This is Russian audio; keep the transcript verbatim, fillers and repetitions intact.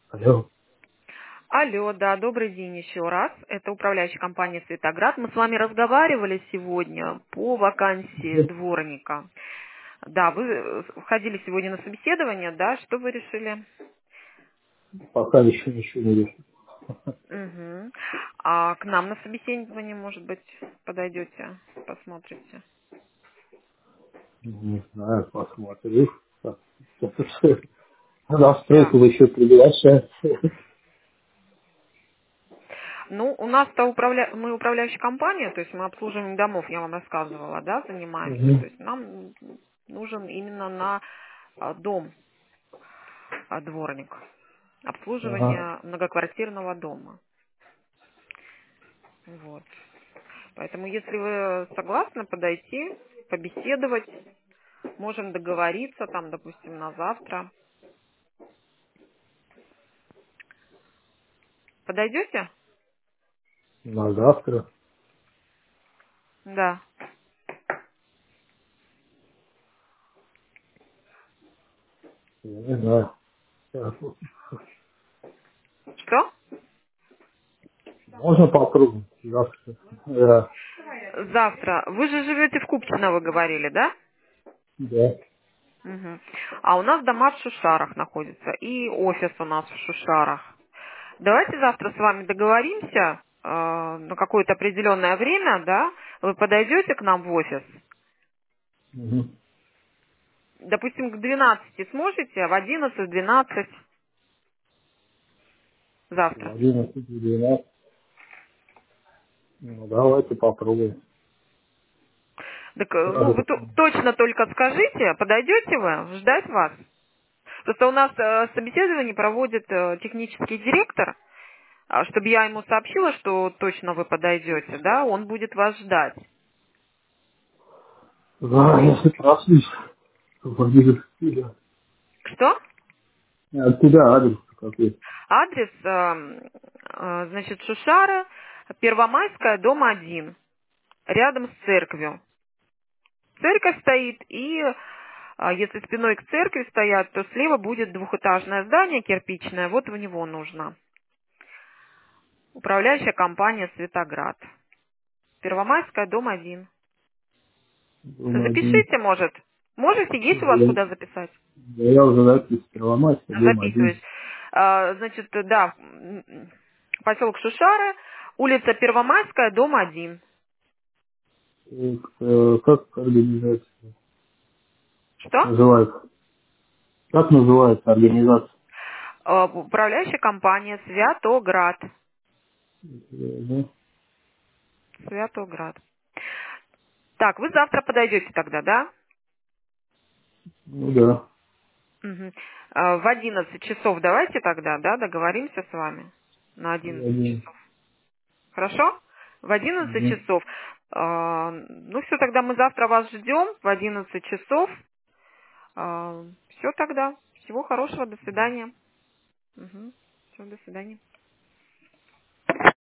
Алло. Алло, да, добрый день еще раз. Это управляющая компания «Светоград». Мы с вами разговаривали сегодня по вакансии Мгм. дворника. Да, вы э, ходили сегодня на собеседование, да? Что вы решили? Пока еще ничего не решил. Угу. А к нам на собеседование, может быть, подойдете, посмотрите? Не знаю, посмотрю. Так, Да. настройку вы еще приглашаете. Ну, у нас-то управля... мы управляющая компания, то есть мы обслуживаем домов, я вам рассказывала, да, занимаемся. То Мгм. есть нам нужен именно на а, дом а, дворник. Ага. Обслуживание многоквартирного дома. Вот. Поэтому, если вы согласны подойти, побеседовать, можем договориться, там, допустим, на завтра. Подойдете? На завтра. Да. Я не знаю. Так, вот. Что? Можно попробовать завтра? Да. Завтра. Вы же живете в Купчино, вы говорили, да? Да. Мгм. А у нас дома в Шушарах находятся, и офис у нас в Шушарах. Давайте завтра с вами договоримся э, на какое-то определенное время, да? Вы подойдете к нам в офис? Мгм. Допустим, к двенадцати сможете, а в одиннадцать, двенадцать В завтра. одиннадцать, двенадцать. Ну, давайте попробуем. Так, э, ну, вы Правда. то- точно только скажите, подойдете вы, ждать вас. Просто у нас э, собеседование проводит э, технический директор, а, чтобы я ему сообщила, что точно вы подойдете, да, он будет вас ждать. Да, если проснусь. В одиннадцать. Да. Что? Откуда адрес какой? Адрес, э, э, значит, Шушара, Первомайская, дом один, рядом с церковью. Церковь стоит, и а, если спиной к церкви стоят, то слева будет двухэтажное здание кирпичное, вот в него нужно. Управляющая компания «Светоград». Первомайская, дом один. Дом один. Запишите, может. Можете? Есть у вас Я, куда записать? я уже записываю. Первомайская, дом Записываюсь. один. А, Значит, да, м, м, поселок Шушара, улица Первомайская, дом один. Э, э, Как организация Что? называется? Как называется организация? А, Управляющая компания «Святоград». Э, Ну, Святоград. Так, вы завтра подойдете тогда, да? ну да. Мгм. А, В одиннадцать часов давайте тогда, да, договоримся с вами на Я одиннадцать не- часов. Хорошо? В одиннадцать Мгм. часов. А, Ну все, тогда мы завтра вас ждем в одиннадцать часов. Все тогда. Всего хорошего, до свидания. Все, до свидания.